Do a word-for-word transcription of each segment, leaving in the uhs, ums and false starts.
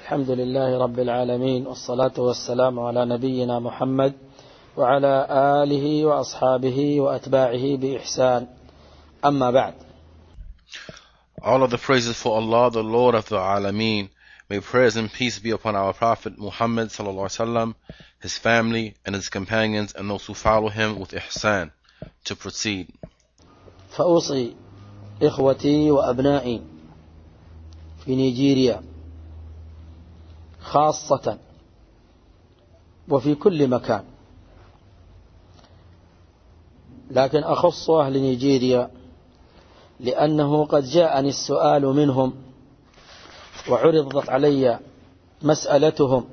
الحمد لله رب العالمين، والصلاة والسلام على نبينا محمد وعلى آله وأصحابه وأتباعه بإحسان. أما بعد. All of the praises for Allah, the Lord of the Alameen. May prayers and peace be upon our Prophet Muhammad sallallahu alaihi wasallam, his family and his companions, and those who follow him with ihsan. To proceed. فأوصي إخوتي وأبنائي في نيجيريا خاصة وفي كل مكان، لكن أخص أهل نيجيريا لأنه قد جاءني السؤال منهم وعرضت علي مسألتهم،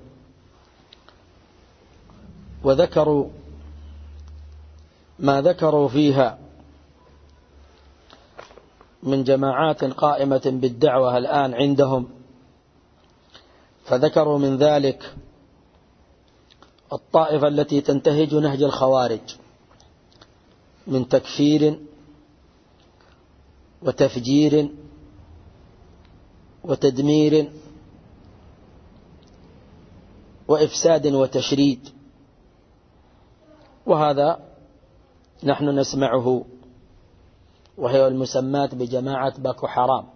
وذكروا ما ذكروا فيها من جماعات قائمة بالدعوة الآن عندهم. فذكروا من ذلك الطائفة التي تنتهج نهج الخوارج من تكفير وتفجير وتدمير وإفساد وتشريد، وهذا نحن نسمعه، وهي المسمات بجماعة باكو حرام.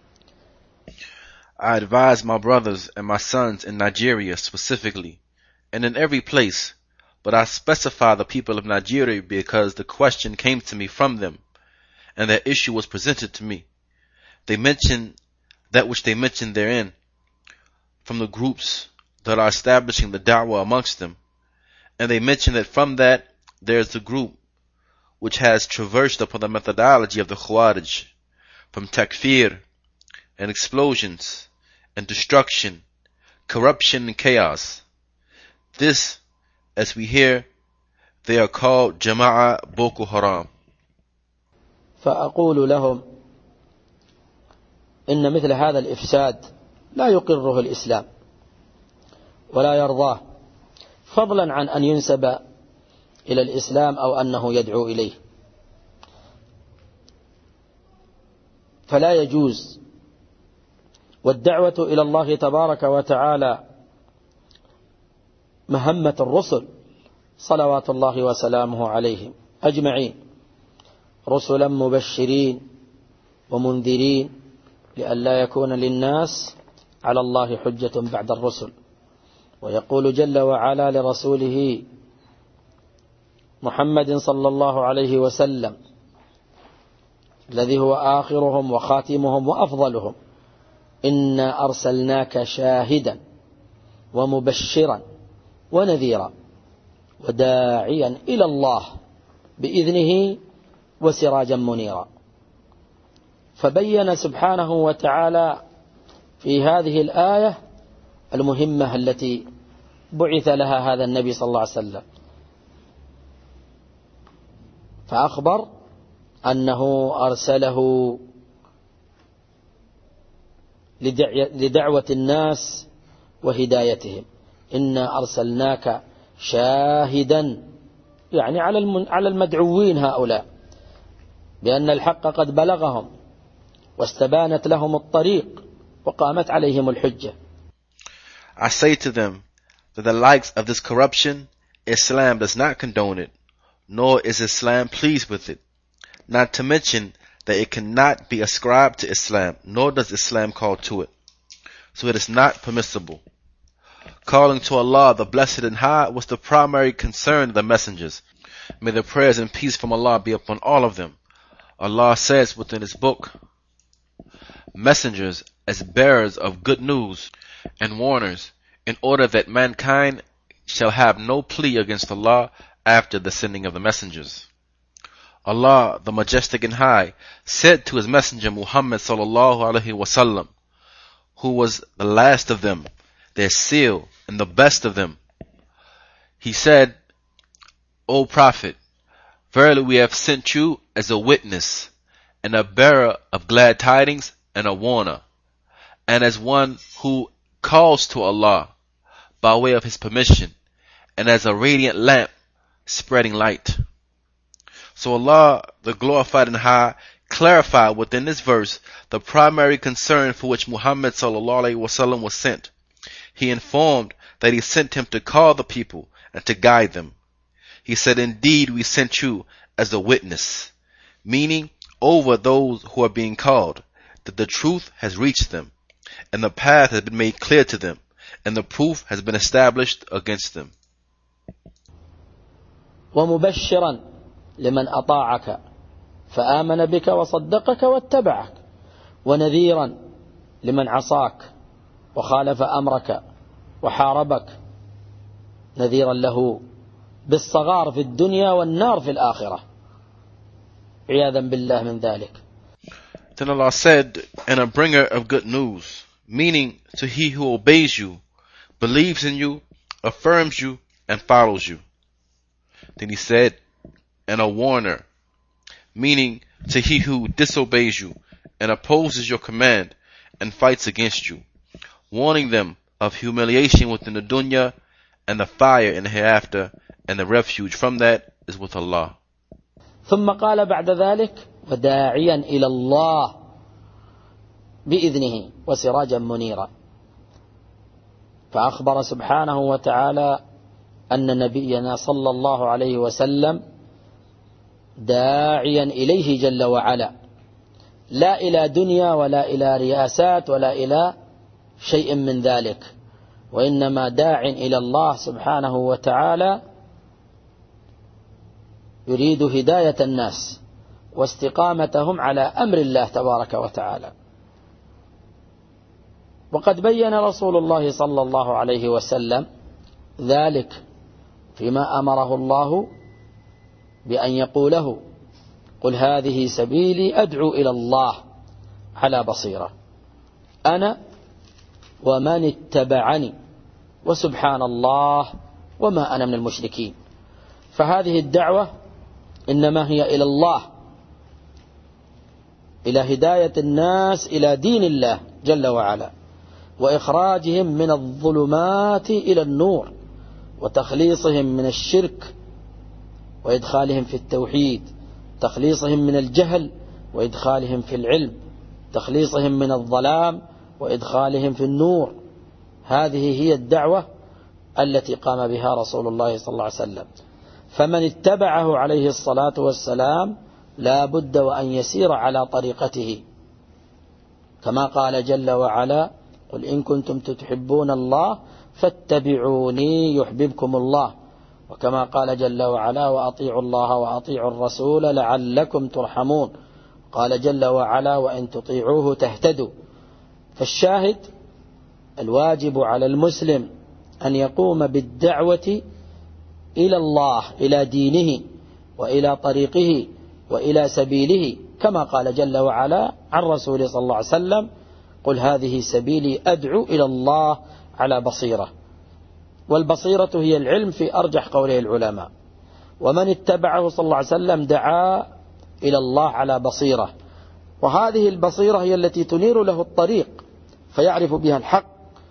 I advise my brothers and my sons in Nigeria specifically, and in every place, but I specify the people of Nigeria because the question came to me from them, and their issue was presented to me. They mention that which they mention therein, from the groups that are establishing the da'wah amongst them, and they mention that from that there is the group which has traversed upon the methodology of the Khawarij, from takfir and explosions and destruction, corruption and chaos. This, as we hear, they are called Jama'a Boko Haram. فأقول لهم إن مثل هذا الإفساد لا يقره الإسلام ولا يرضاه، فضلا عن أن ينسب إلى الإسلام أو أنه يدعو إليه. فلا يجوز، والدعوة إلى الله تبارك وتعالى مهمة الرسل صلوات الله وسلامه عليهم أجمعين، رسلا مبشرين ومنذرين لئلا يكون للناس على الله حجة بعد الرسل. ويقول جل وعلا لرسوله محمد صلى الله عليه وسلم الذي هو آخرهم وخاتمهم وأفضلهم: إنا أرسلناك شاهدا ومبشرا ونذيرا وداعيا إلى الله بإذنه وسراجا منيرا. فبين سبحانه وتعالى في هذه الآية المهمة التي بعث لها هذا النبي صلى الله عليه وسلم، فأخبر أنه أرسله لدعوة الناس وهدايتهم. إنا أرسلناك شاهدا، يعني على المدعوين هؤلاء بأن الحق قد بلغهم واستبانت لهم الطريق وقامت عليهم الحجة. I say to them that the likes of this corruption, Islam does not condone it, nor is Islam pleased with it. Not to mention that it cannot be ascribed to Islam, nor does Islam call to it. So it is not permissible. Calling to Allah, the Blessed and High, was the primary concern of the messengers. May the prayers and peace from Allah be upon all of them. Allah says within His book, messengers as bearers of good news and warners, in order that mankind shall have no plea against Allah after the sending of the messengers. Allah, the Majestic and High, said to His Messenger Muhammad sallallahu alaihi wasallam, who was the last of them, their seal, and the best of them. He said, O Prophet, verily we have sent you as a witness, and a bearer of glad tidings, and a warner, and as one who calls to Allah by way of His permission, and as a radiant lamp spreading light. So Allah, the Glorified and High, clarified within this verse the primary concern for which Muhammad sallallahu alaihi wasallam was sent. he informed that he sent him to call the people and to guide them. He said, indeed, we sent you as a witness, meaning over those who are being called, that the truth has reached them, and the path has been made clear to them, and the proof has been established against them. ومبشرا لمن أطاعك فآمن بك وصدقك واتبعك ونذيرا لمن عصاك وخالف أمرك وحاربك نذيرا له بالصغار في الدنيا والنار في الآخرة عياذا بالله من ذلك. Then Allah said, and a bringer of good news, meaning to he who obeys you, believes in you, affirms you, and follows you. Then he said, and a warner, meaning to he who disobeys you and opposes your command and fights against you, warning them of humiliation within the dunya and the fire in the hereafter, and the refuge from that is with Allah. ثم قال بعد ذلك وداعيا إلى الله بإذنه وسراجا منيرا. فأخبر سبحانه وتعالى أن نبينا صلى الله عليه وسلم داعيا إليه جل وعلا، لا إلى دنيا ولا إلى رياسات ولا إلى شيء من ذلك، وإنما داع إلى الله سبحانه وتعالى يريد هداية الناس واستقامتهم على أمر الله تبارك وتعالى. وقد بين رسول الله صلى الله عليه وسلم ذلك فيما أمره الله بأن يقوله قل هذه سبيلي أدعو إلى الله على بصيرة أنا ومن اتبعني وسبحان الله وما أنا من المشركين. فهذه الدعوة إنما هي إلى الله، إلى هداية الناس إلى دين الله جل وعلا، وإخراجهم من الظلمات إلى النور، وتخليصهم من الشرك وإدخالهم في التوحيد، تخليصهم من الجهل وإدخالهم في العلم، تخليصهم من الظلام وإدخالهم في النور. هذه هي الدعوة التي قام بها رسول الله صلى الله عليه وسلم. فمن اتبعه عليه الصلاة والسلام لا بد وأن يسير على طريقته، كما قال جل وعلا قل إن كنتم تحبون الله فاتبعوني يحببكم الله، وكما قال جل وعلا وأطيعوا الله وأطيعوا الرسول لعلكم ترحمون، قال جل وعلا وإن تطيعوه تهتدوا. فالشاهد الواجب على المسلم أن يقوم بالدعوة إلى الله، إلى دينه وإلى طريقه وإلى سبيله، كما قال جل وعلا عن رسوله صلى الله عليه وسلم قل هذه سبيلي أدعو إلى الله على بصيرة. والبصيرة هي العلم في أرجح قوله العلماء. ومن اتبعه صلى الله عليه وسلم دعا إلى الله على بصيرة، وهذه البصيرة هي التي تنير له الطريق فيعرف بها الحق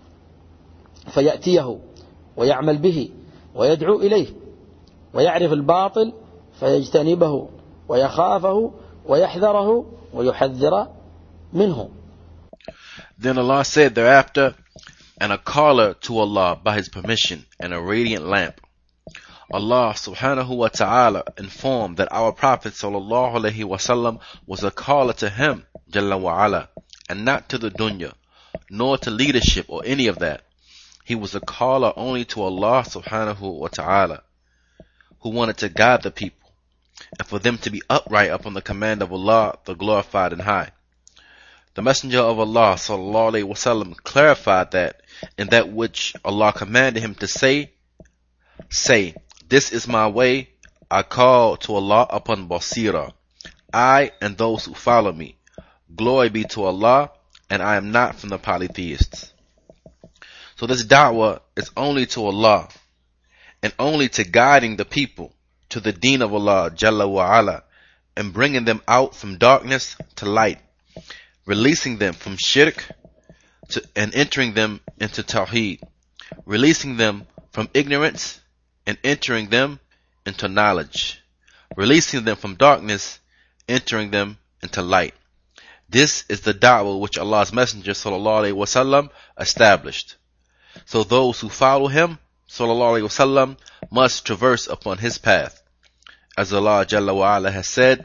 فيأتيه ويعمل به ويدعو إليه، ويعرف الباطل فيجتنبه ويخافه ويحذره ويحذر منه. Then Allah said thereafter, and a caller to Allah by His permission and a radiant lamp. Allah subhanahu wa ta'ala informed that our Prophet sallallahu alaihi wasallam was a caller to Him Jalla wa ala, and not to the dunya, nor to leadership or any of that. He was a caller only to Allah subhanahu wa ta'ala, who wanted to guide the people, and for them to be upright upon the command of Allah, the glorified and high. The Messenger of Allah sallallahu alaihi wasallam clarified that in that which Allah commanded him to say, say, this is my way, I call to Allah upon basira, I and those who follow me. Glory be to Allah, and I am not from the polytheists. So this da'wah is only to Allah, and only to guiding the people to the deen of Allah Jalla wa ala, and bringing them out from darkness to light, releasing them from shirk to, and entering them into tawheed, releasing them from ignorance and entering them into knowledge, releasing them from darkness, entering them into light. This is the da'wah which Allah's Messenger sallallahu alaihi wasallam established. So those who follow him, sallallahu alaihi wasallam, must traverse upon his path. As Allah Jalla wa Ala has said,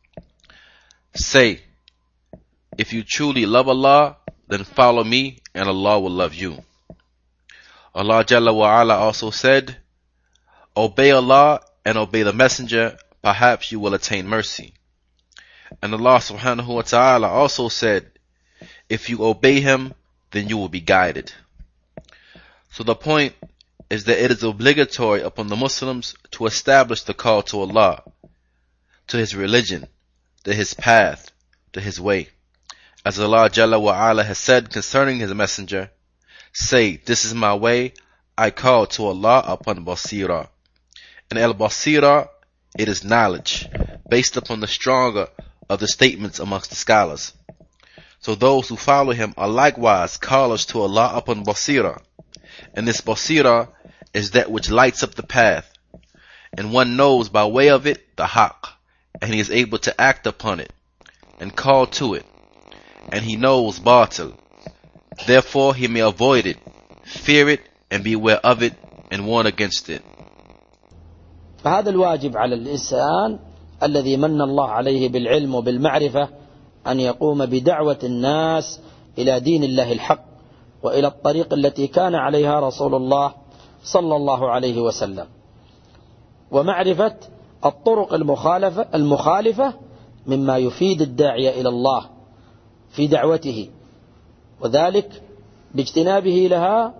say, if you truly love Allah, then follow me and Allah will love you. Allah Jalla wa Ala also said, obey Allah and obey the messenger, perhaps you will attain mercy. And Allah subhanahu wa ta'ala also said, if you obey him, then you will be guided. So the point is that it is obligatory upon the Muslims to establish the call to Allah, to his religion, to his path, to his way. As Allah Jalla wa Ala has said concerning his messenger, say, this is my way, I call to Allah upon Basira. And al-Basira, it is knowledge, based upon the stronger of the statements amongst the scholars. So those who follow him are likewise callers to Allah upon Basira. And this Basira is that which lights up the path. And one knows by way of it the haqq. And he is able to act upon it and call to it. And he knows batil. Therefore he may avoid it, fear it, and beware of it, and warn against it. فهذا الواجب على الإنسان الذي من الله عليه بالعلم وبالمعرفة أن يقوم بدعوة الناس إلى دين الله الحق وإلى الطريق التي كان عليها رسول الله صلى الله عليه وسلم، ومعرفة الطرق المخالفة, المخالفة مما يفيد الداعية إلى الله في دعوته، وذلك باجتنابه لها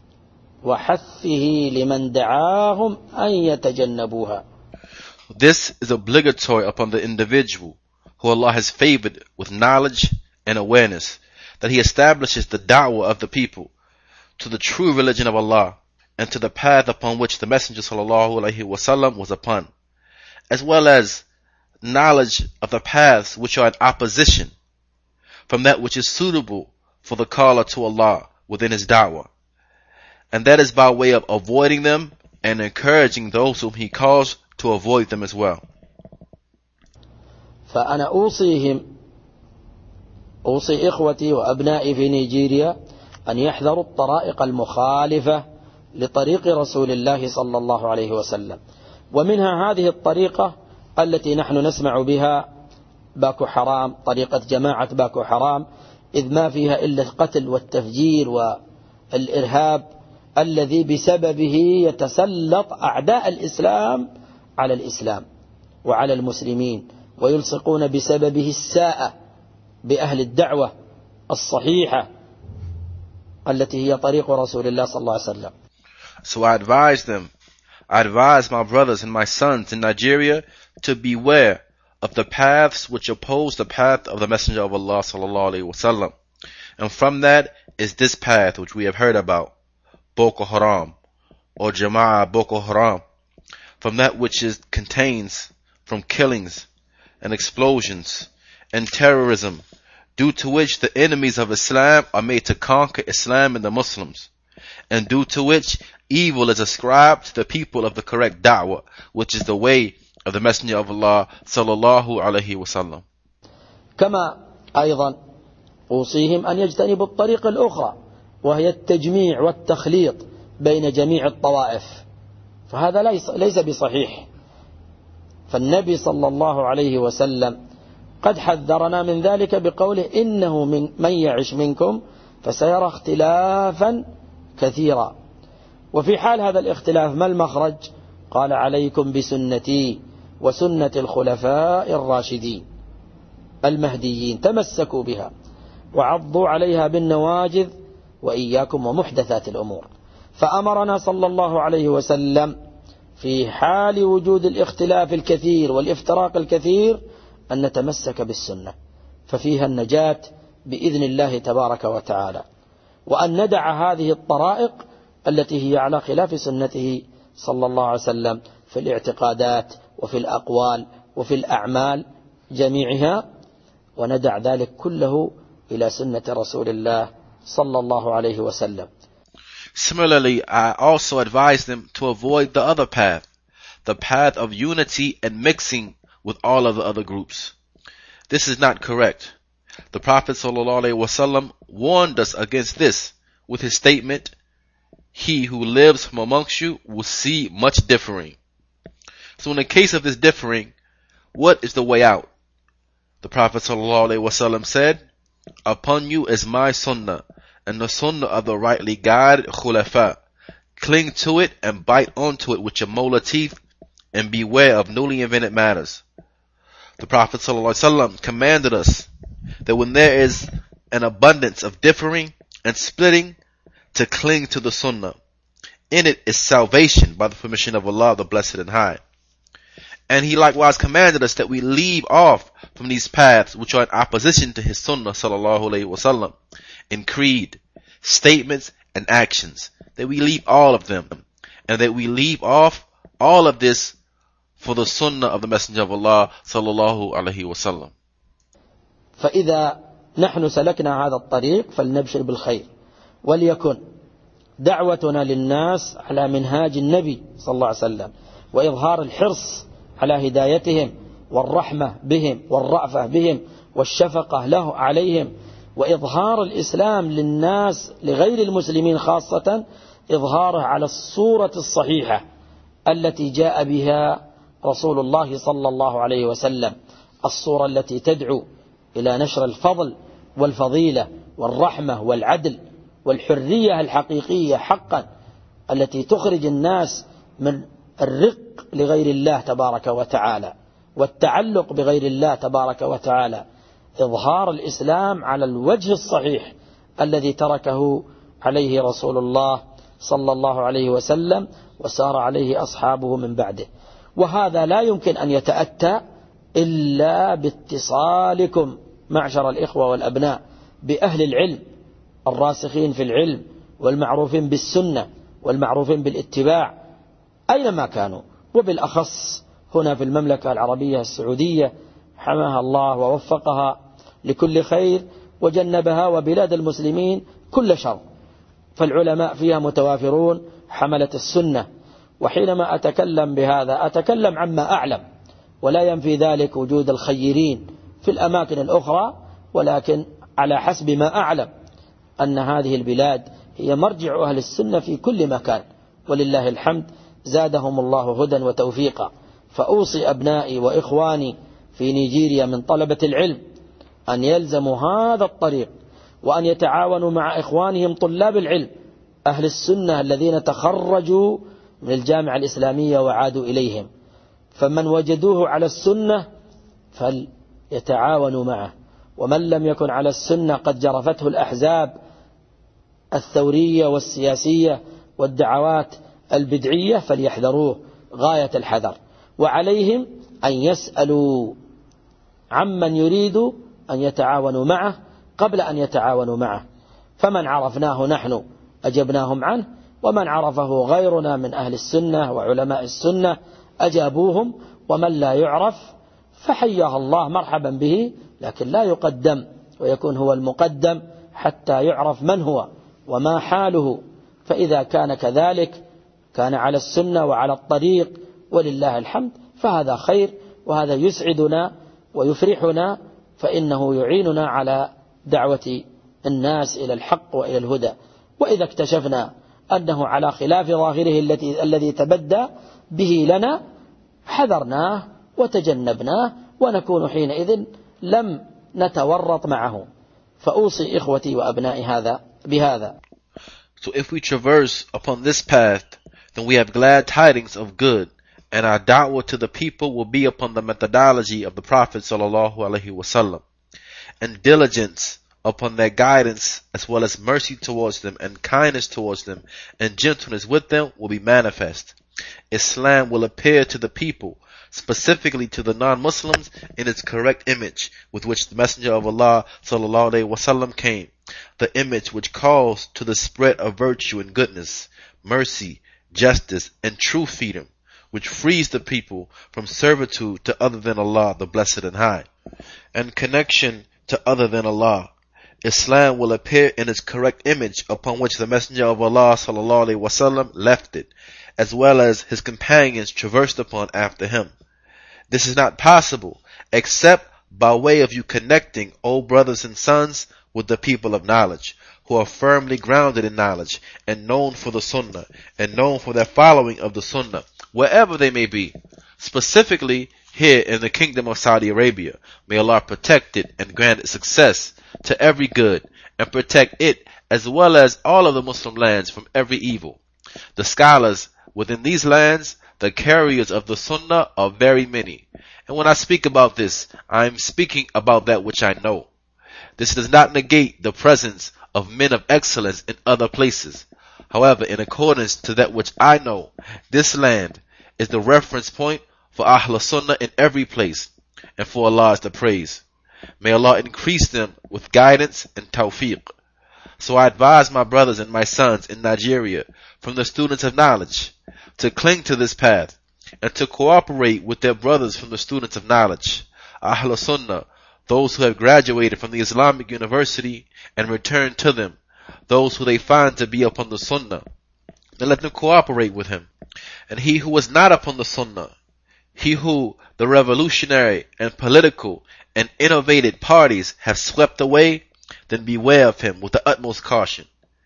وحثه لمن دعاهم أن يتجنبوها. This is obligatory upon the individual who Allah has favored with knowledge and awareness, that he establishes the da'wah of the people to the true religion of Allah and to the path upon which the Messenger sallallahu alaihi wasallam was upon, as well as knowledge of the paths which are in opposition from that which is suitable for the caller to Allah within his da'wah. And that is by way of avoiding them and encouraging those whom he calls to avoid them as well. فأنا أوصيهم أوصي إخوتي وأبنائي في نيجيريا أن يحذروا الطرائق المخالفة لطريق رسول الله صلى الله عليه وسلم، ومنها هذه الطريقة التي نحن نسمع بها باكو حرام، طريقة جماعة باكو حرام، إذ ما فيها إلا القتل والتفجير والإرهاب الذي بسببه يتسلط أعداء الإسلام على الإسلام وعلى المسلمين، ويلصقون بسببه الساءة بأهل الدعوة الصحيحة التي هي طريق رسول الله صلى الله عليه وسلم. So I advise them, I advise my brothers and my sons in Nigeria to beware of the paths which oppose the path of the Messenger of Allah sallallahu alaihi wasallam. And from that is this path which we have heard about, Boko Haram or Jama'ah Boko Haram, from that which is contains from killings and explosions and terrorism, due to which the enemies of Islam are made to conquer Islam and the Muslims, and due to which evil is ascribed to the people of the correct da'wah, which is the way of the Messenger of Allah sallallahu alaihi wasallam. كما أيضا أوصيهم أن يجتنبوا الطريق الأخرى وهي التجميع والتخليط بين جميع الطوائف، فهذا ليس, ليس بصحيح. فالنبي صلى الله عليه وسلم قد حذرنا من ذلك بقوله إنه من, من يعش منكم فسيرى اختلافا كثيرا. وفي حال هذا الاختلاف ما المخرج؟ قال عليكم بسنتي وسنة الخلفاء الراشدين المهديين، تمسكوا بها وعضوا عليها بالنواجذ وإياكم ومحدثات الأمور. فأمرنا صلى الله عليه وسلم في حال وجود الاختلاف الكثير والافتراق الكثير أن نتمسك بالسنة، ففيها النجاة بإذن الله تبارك وتعالى، وأن ندع هذه الطرائق التي هي على خلاف سنته صلى الله عليه وسلم في الاعتقادات وفي الأقوال وفي الأعمال جميعها، وندع ذلك كله إلى سنة رسول الله صلى الله عليه وسلم. Similarly, I also advise them to avoid the other path, the path of unity and mixing with all of the other groups. This is not correct. The Prophet ﷺ warned us against this with his statement, he who lives from amongst you will see much differing. So in the case of this differing, what is the way out? The Prophet ﷺ said, upon you is my sunnah and the sunnah of the rightly guided khulafa. Cling to it and bite onto it with your molar teeth and beware of newly invented matters. The Prophet ﷺ commanded us that when there is an abundance of differing and splitting, to cling to the sunnah. In it is salvation by the permission of Allah, the Blessed and High. And he likewise commanded us that we leave off from these paths which are in opposition to his sunnah sallallahu alayhi wasallam, in creed, statements, and actions. That we leave all of them, and that we leave off all of this for the sunnah of the Messenger of Allah sallallahu alayhi wasallam. فإذا نحن سلكنا هذا الطريق فلنبشر بالخير، وليكن دعوتنا للناس على منهاج النبي صلى الله عليه وسلم، وإظهار الحرص على هدايتهم والرحمة بهم والرأفة بهم والشفقة له عليهم، وإظهار الإسلام للناس لغير المسلمين خاصة، إظهاره على الصورة الصحيحة التي جاء بها رسول الله صلى الله عليه وسلم، الصورة التي تدعو إلى نشر الفضل والفضيلة والرحمة والعدل والحرية الحقيقية حقا، التي تخرج الناس من الرق لغير الله تبارك وتعالى والتعلق بغير الله تبارك وتعالى. إظهار الإسلام على الوجه الصحيح الذي تركه عليه رسول الله صلى الله عليه وسلم وسار عليه أصحابه من بعده. وهذا لا يمكن أن يتأتى إلا باتصالكم معشر الإخوة والأبناء بأهل العلم الراسخين في العلم والمعروفين بالسنة والمعروفين بالاتباع أينما كانوا، وبالأخص هنا في المملكة العربية السعودية حماها الله ووفقها لكل خير وجنبها وبلاد المسلمين كل شر، فالعلماء فيها متوافرون حملة السنة. وحينما أتكلم بهذا أتكلم عما أعلم، ولا ينفي ذلك وجود الخيرين في الأماكن الأخرى، ولكن على حسب ما أعلم أن هذه البلاد هي مرجع أهل السنة في كل مكان، ولله الحمد زادهم الله هدى وتوفيقا. فأوصي أبنائي وإخواني في نيجيريا من طلبة العلم أن يلزموا هذا الطريق، وأن يتعاونوا مع إخوانهم طلاب العلم أهل السنة الذين تخرجوا من الجامعة الإسلامية وعادوا إليهم، فمن وجدوه على السنة فليتعاونوا معه، ومن لم يكن على السنة قد جرفته الأحزاب الثورية والسياسية والدعوات البدعية فليحذروه غاية الحذر. وعليهم أن يسألوا عمن يريدوا أن يتعاونوا معه قبل أن يتعاونوا معه، فمن عرفناه نحن أجبناهم عنه، ومن عرفه غيرنا من أهل السنة وعلماء السنة أجابوهم، ومن لا يعرف فحياه الله مرحبا به، لكن لا يقدم ويكون هو المقدم حتى يعرف من هو وما حاله. فإذا كان كذلك كان على السنة وعلى الطريق ولله الحمد، فهذا خير، وهذا يسعدنا ويفرحنا، فإنه يعيننا على دعوة الناس إلى الحق وإلى الهدى. وإذا اكتشفنا أنه على خلاف ظاهره التي الذي تبدى به لنا حذرناه وتجنبناه، ونكون حينئذ لم نتورط معه. فأوصي إخوتي وأبنائي هذا بهذا. So if we traverse upon this path, then we have glad tidings of good, and our da'wah to the people will be upon the methodology of the Prophet sallallahu alaihi wasallam, and diligence upon their guidance, as well as mercy towards them and kindness towards them and gentleness with them will be manifest. Islam will appear to the people, specifically to the non-Muslims, in its correct image with which the Messenger of Allah sallallahu alaihi wasallam came, the image which calls to the spread of virtue and goodness, mercy, justice, and true freedom, which frees the people from servitude to other than Allah, the Blessed and High, and connection to other than Allah. Islam will appear in its correct image upon which the Messenger of Allah sallallahu alaihi wasallam left it, as well as his companions traversed upon after him. This is not possible except by way of you connecting, O brothers and sons, with the people of knowledge, who are firmly grounded in knowledge and known for the sunnah and known for their following of the sunnah, wherever they may be. Specifically here in the Kingdom of Saudi Arabia, may Allah protect it and grant it success to every good and protect it as well as all of the Muslim lands from every evil. The scholars within these lands, the carriers of the sunnah, are very many. And when I speak about this, I am speaking about that which I know. This does not negate the presence of men of excellence in other places. However, in accordance to that which I know, this land is the reference point for Ahl Sunnah in every place, and for Allah is the praise. May Allah increase them with guidance and tawfiq. So I advise my brothers and my sons in Nigeria, from the students of knowledge, to cling to this path, and to cooperate with their brothers from the students of knowledge, Ahl Sunnah, those who have graduated from the Islamic University and returned to them, those who they find to be upon the Sunnah, and let them cooperate with him. And he who was not upon the Sunnah, he who the revolutionary and political and innovated parties have swept away, then beware of him with the utmost caution.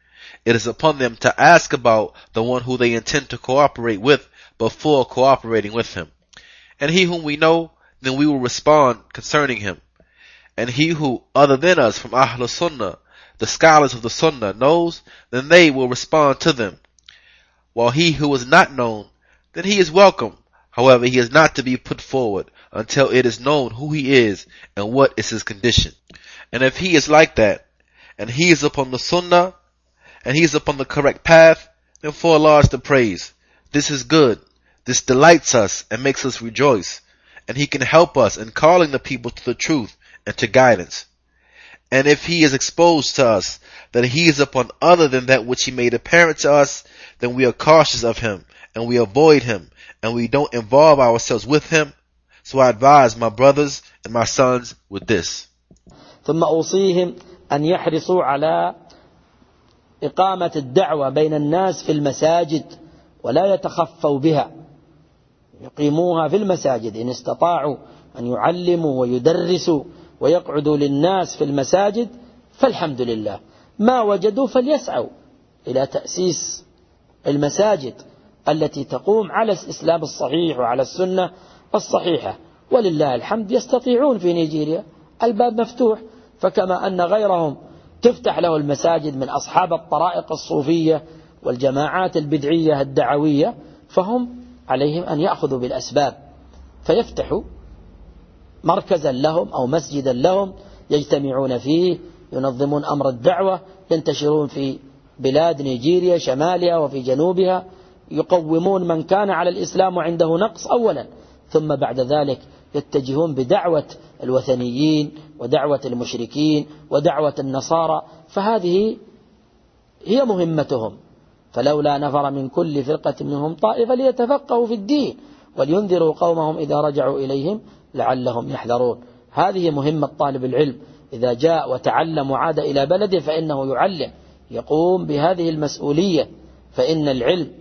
It is upon them to ask about the one who they intend to cooperate with before cooperating with him. And he whom we know, then we will respond concerning him. And he who, other than us from Ahl Sunnah, the scholars of the Sunnah, knows, then they will respond to them. While he who is not known, then he is welcome. However, he is not to be put forward until it is known who he is and what is his condition. And if he is like that, and he is upon the Sunnah, and he is upon the correct path, then for Allah is the praise. This is good. This delights us and makes us rejoice. And he can help us in calling the people to the truth and to guidance. And if he is exposed to us that he is upon other than that which he made apparent to us, then we are cautious of him, and we avoid him, and we don't involve ourselves with him. So I advise my brothers and my sons with this. ثم أوصيهم أن يحرصوا على إقامة الدعوة بين الناس في المساجد ولا يتخفوا بها، يقيموها في المساجد إن استطاعوا أن يعلموا ويدرسوا ويقعدوا للناس في المساجد فالحمد لله. ما وجدوا فليسعوا إلى تأسيس المساجد التي تقوم على الإسلام الصحيح وعلى السنة الصحيحة، ولله الحمد يستطيعون في نيجيريا، الباب مفتوح. فكما أن غيرهم تفتح له المساجد من أصحاب الطرائق الصوفية والجماعات البدعية الدعوية، فهم عليهم أن يأخذوا بالأسباب فيفتحوا مركزا لهم أو مسجدا لهم يجتمعون فيه، ينظمون أمر الدعوة، ينتشرون في بلاد نيجيريا شمالها وفي جنوبها، يقومون من كان على الإسلام وعنده نقص أولا، ثم بعد ذلك يتجهون بدعوة الوثنيين ودعوة المشركين ودعوة النصارى. فهذه هي مهمتهم. فلولا نفر من كل فرقة منهم طائفة ليتفقهوا في الدين ولينذروا قومهم إذا رجعوا إليهم لعلهم يحذرون. هذه مهمة طالب العلم، إذا جاء وتعلم وعاد إلى بلده فإنه يعلم، يقوم بهذه المسؤولية، فإن العلم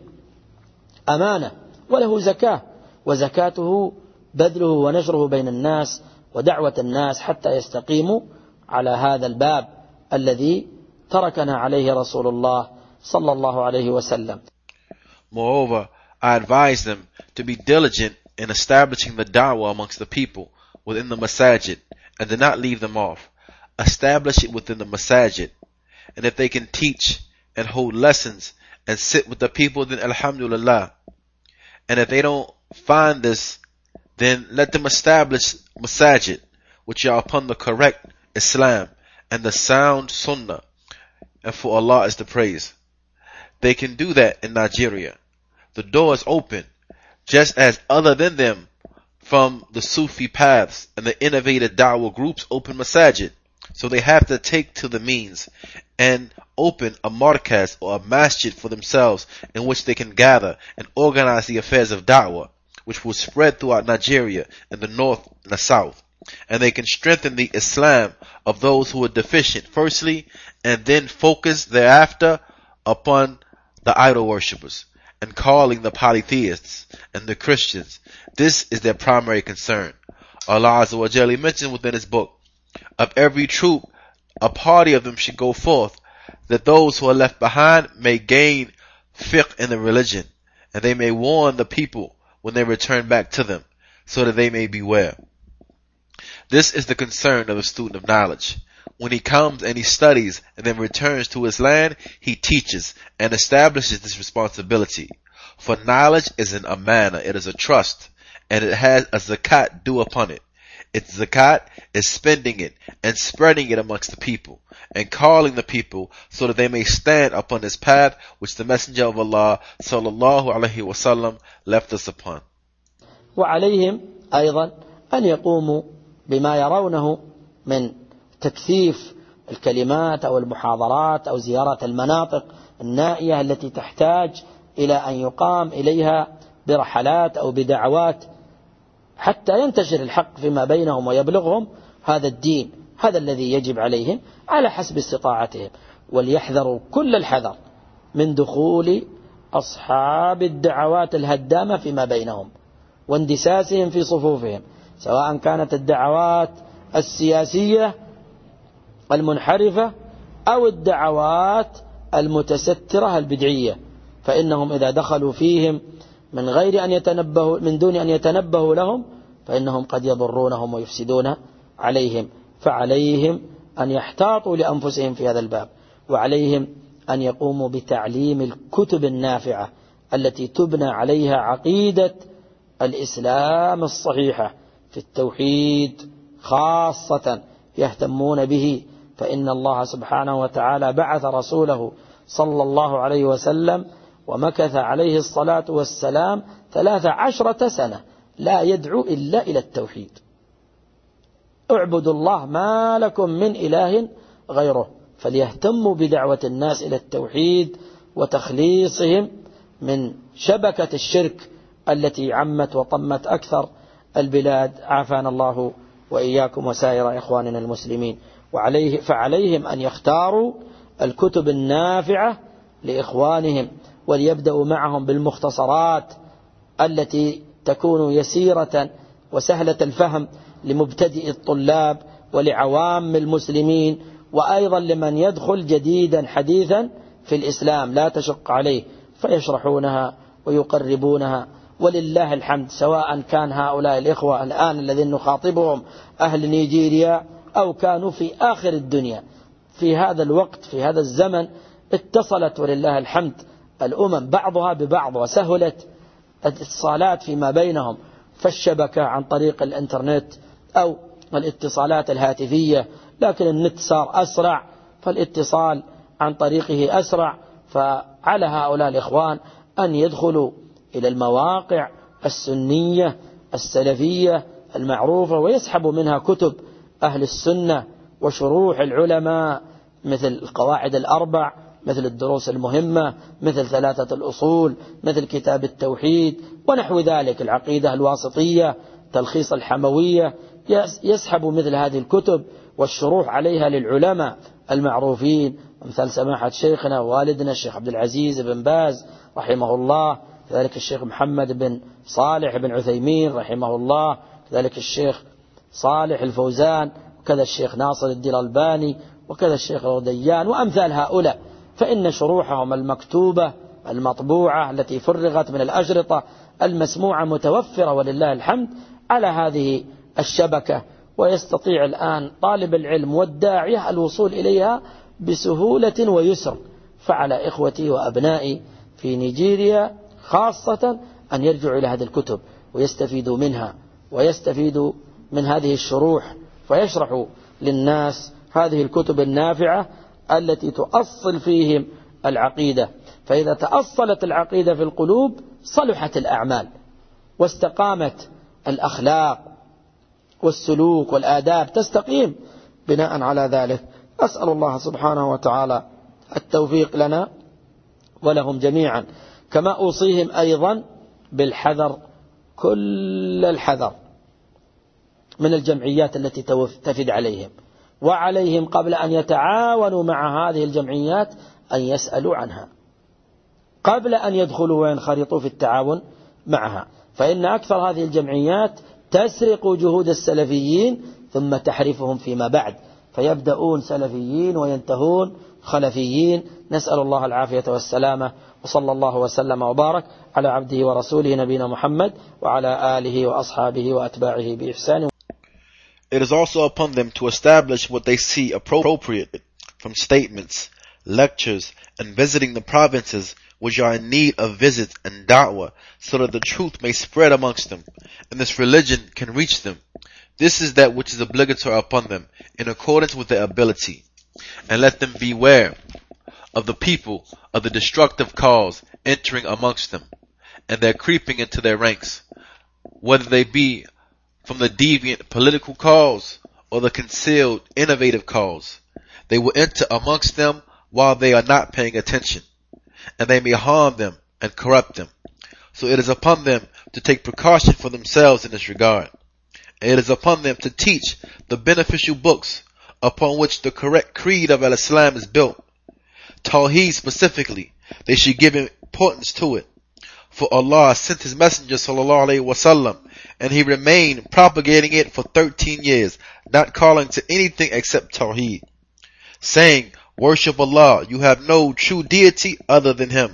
أمانة وله زكاة، وزكاته بذله ونشره بين الناس ودعوة الناس حتى يستقيموا على هذا الباب الذي تركنا عليه رسول الله صلى الله عليه وسلم. Moreover, I advise them to be diligent in establishing the da'wah amongst the people within the masajid, and do not leave them off. Establish it within the masajid, and if they can teach and hold lessons and sit with the people, then alhamdulillah. And if they don't find this, then let them establish masajid, which are upon the correct Islam and the sound sunnah, and for Allah is the praise. They can do that in Nigeria. The door is open, just as other than them from the Sufi paths and the innovative da'wah groups open masajid. So they have to take to the means and open a markaz or a masjid for themselves in which they can gather and organize the affairs of da'wah, which will spread throughout Nigeria in the north and the south. And they can strengthen the Islam of those who are deficient firstly, and then focus thereafter upon the idol worshippers and calling the polytheists and the Christians. This is their primary concern. Allah Azza wa Jalla mentioned within his book, of every troop, a party of them should go forth. that those who are left behind may gain fiqh in the religion, and they may warn the people when they return back to them, so that they may beware. This is the concern of the student of knowledge. When he comes and he studies and then returns to his land, he teaches and establishes this responsibility. For knowledge is an amana, it is a trust, and it has a zakat due upon it. Its zakat is spending it and spreading it amongst the people and calling the people so that they may stand upon this path which the Messenger of Allah sallallahu alaihi wasallam left us upon. وعليهم أيضا أن يقوموا بما يرونه من تكثيف الكلمات أو المحاضرات أو زيارة المناطق النائية التي تحتاج إلى أن يقام إليها برحلات أو بدعوات حتى ينتشر الحق فيما بينهم ويبلغهم هذا الدين. هذا الذي يجب عليهم على حسب استطاعتهم، وليحذروا كل الحذر من دخول أصحاب الدعوات الهدامة فيما بينهم واندساسهم في صفوفهم، سواء كانت الدعوات السياسية المنحرفة أو الدعوات المتسترة البدعية، فإنهم إذا دخلوا فيهم من غير أن يتنبهوا من دون أن يتنبهوا لهم فإنهم قد يضرونهم ويفسدون عليهم. فعليهم أن يحتاطوا لأنفسهم في هذا الباب، وعليهم أن يقوموا بتعليم الكتب النافعة التي تبنى عليها عقيدة الإسلام الصحيحة في التوحيد خاصة يهتمون به، فإن الله سبحانه وتعالى بعث رسوله صلى الله عليه وسلم ومكث عليه الصلاة والسلام ثلاث عشرة سنة لا يدعو إلا إلى التوحيد. اعبدوا الله ما لكم من إله غيره، فليهتموا بدعوة الناس إلى التوحيد وتخليصهم من شبكة الشرك التي عمت وطمت أكثر البلاد، عافانا الله وإياكم وسائر إخواننا المسلمين. وعليه فعليهم أن يختاروا الكتب النافعة لإخوانهم، وليبدأوا معهم بالمختصرات التي تكون يسيرة وسهلة الفهم لمبتدئ الطلاب ولعوام المسلمين، وأيضا لمن يدخل جديدا حديثا في الإسلام لا تشق عليه، فيشرحونها ويقربونها. ولله الحمد، سواء كان هؤلاء الإخوة الآن الذين نخاطبهم أهل نيجيريا أو كانوا في آخر الدنيا، في هذا الوقت في هذا الزمن اتصلت ولله الحمد الأمم بعضها ببعض وسهلت الاتصالات فيما بينهم، فالشبكة عن طريق الانترنت أو الاتصالات الهاتفية، لكن النت صار أسرع فالاتصال عن طريقه أسرع. فعلى هؤلاء الإخوان أن يدخلوا إلى المواقع السنية السلفية المعروفة ويسحبوا منها كتب أهل السنة وشروح العلماء، مثل القواعد الأربع، مثل الدروس المهمة، مثل ثلاثة الأصول، مثل كتاب التوحيد ونحو ذلك، العقيدة الواسطية، تلخيص الحموية. يسحب مثل هذه الكتب والشروح عليها للعلماء المعروفين، مثل سماحة شيخنا ووالدنا الشيخ عبد العزيز بن باز رحمه الله، كذلك الشيخ محمد بن صالح بن عثيمين رحمه الله، كذلك الشيخ صالح الفوزان، وكذا الشيخ ناصر الدين الألباني، وكذا الشيخ الغديان، وأمثال هؤلاء. فإن شروحهم المكتوبة المطبوعة التي فرغت من الأشرطة المسموعة متوفرة ولله الحمد على هذه الشبكة، ويستطيع الآن طالب العلم والداعية الوصول إليها بسهولة ويسر. فعلى إخوتي وأبنائي في نيجيريا خاصة أن يرجعوا إلى هذه الكتب ويستفيدوا منها، ويستفيدوا من هذه الشروح، فيشرحوا للناس هذه الكتب النافعة التي تؤصل فيهم العقيدة. فإذا تأصلت العقيدة في القلوب صلحت الأعمال واستقامت الأخلاق والسلوك والآداب تستقيم بناء على ذلك. أسأل الله سبحانه وتعالى التوفيق لنا ولهم جميعا. كما أوصيهم أيضا بالحذر، كل الحذر من الجمعيات التي تفد عليهم، وعليهم قبل أن يتعاونوا مع هذه الجمعيات أن يسألوا عنها قبل أن يدخلوا وينخرطوا في التعاون معها، فإن أكثر هذه الجمعيات تسرق جهود السلفيين ثم تحرفهم فيما بعد، فيبدأون سلفيين وينتهون خلفيين. نسأل الله العافية والسلامة، وصلى الله وسلم وبارك على عبده ورسوله نبينا محمد وعلى آله وأصحابه وأتباعه بإحسان. It is also upon them to establish what they see appropriate from statements, lectures, and visiting the provinces which are in need of visits and da'wah, so that the truth may spread amongst them, and this religion can reach them. This is that which is obligatory upon them, in accordance with their ability. And let them beware of the people of the destructive cause entering amongst them, and their creeping into their ranks, whether they be from the deviant political cause or the concealed innovative cause. They will enter amongst them while they are not paying attention, and they may harm them and corrupt them. So it is upon them to take precaution for themselves in this regard. And it is upon them to teach the beneficial books upon which the correct creed of Al-Islam is built. Tawheed specifically, they should give importance to it. For Allah sent His Messenger sallallahu alaihi wasallam, and He remained propagating it for thirteen years, not calling to anything except Tawheed, saying, worship Allah, you have no true deity other than Him.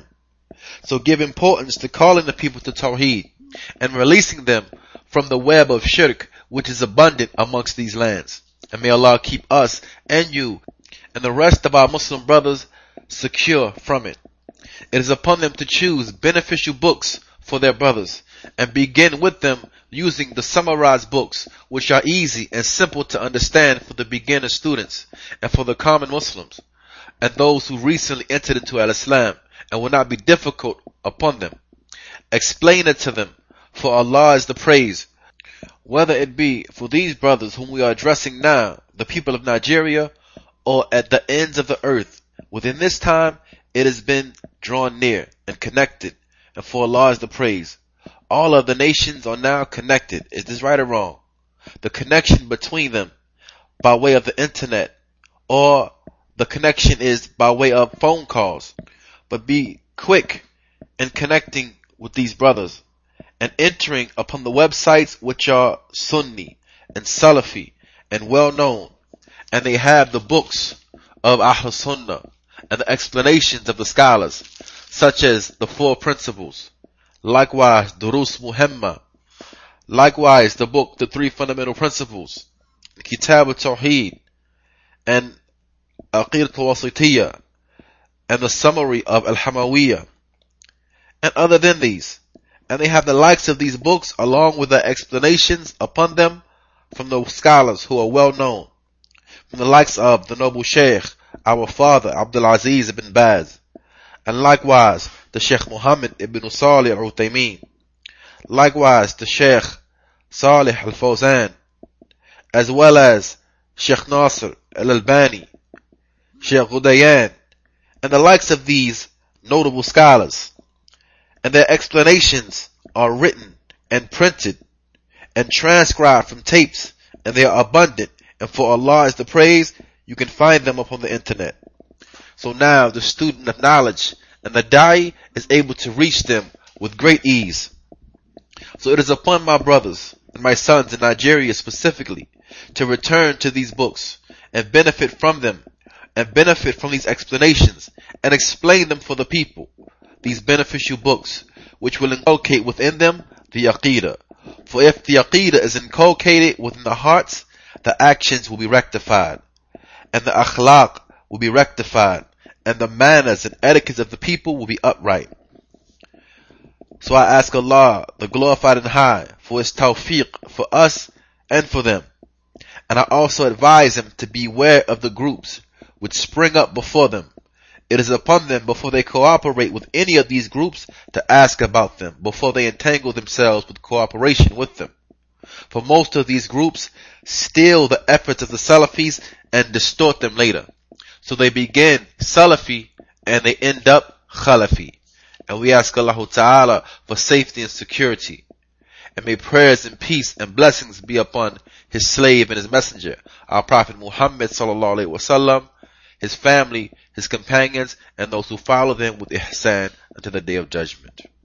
So give importance to calling the people to Tawheed, and releasing them from the web of shirk which is abundant amongst these lands. And may Allah keep us and you and the rest of our Muslim brothers secure from it. It is upon them to choose beneficial books for their brothers, and begin with them using the summarized books, which are easy and simple to understand for the beginner students and for the common Muslims, and those who recently entered into Al-Islam, and will not be difficult upon them. Explain it to them, for Allah is the praise. Whether it be for these brothers whom we are addressing now, the people of Nigeria, or at the ends of the earth, within this time it has been drawn near and connected, and for Allah is the praise. All of the nations are now connected. Is this right or wrong? The connection between them by way of the internet, or the connection is by way of phone calls. But be quick in connecting with these brothers and entering upon the websites which are Sunni and Salafi and well known, and they have the books of Ahl Sunnah and the explanations of the scholars, such as the Four Principles, likewise Durus Muhimma, likewise the book The Three Fundamental Principles, Kitab al-Tawheed, and Aqidat al-Wasitiyah, and the summary of Al-Hamawiyah, and other than these. And they have the likes of these books along with the explanations upon them from the scholars who are well known, from the likes of the noble Shaykh, our father Abdul Aziz ibn Baz, and likewise the Shaykh Muhammad ibn Salih al-Uthaymeen, likewise the Shaykh Salih al-Fawzan, as well as Shaykh Nasr al-Albani, Shaykh Ghudayan, and the likes of these notable scholars. And their explanations are written and printed and transcribed from tapes, and they are abundant, and for Allah is the praise. You can find them upon the internet. So now the student of knowledge and the da'i is able to reach them with great ease. So it is upon my brothers and my sons in Nigeria specifically to return to these books and benefit from them, and benefit from these explanations, and explain them for the people, these beneficial books, which will inculcate within them the Aqidah. For if the Aqidah is inculcated within the hearts, the actions will be rectified, and the akhlaq will be rectified, and the manners and etiquettes of the people will be upright. So I ask Allah, the glorified and high, for His tawfiq for us and for them. And I also advise Him to beware of the groups which spring up before them. It is upon them, before they cooperate with any of these groups, to ask about them before they entangle themselves with cooperation with them. For most of these groups steal the efforts of the Salafis and distort them later. So they begin Salafi and they end up Khalafi. And we ask Allah Ta'ala for safety and security. And may prayers and peace and blessings be upon His slave and His messenger, our Prophet Muhammad sallallahu alaihi wasallam, his family, his companions, and those who follow them with ihsan until the day of judgment.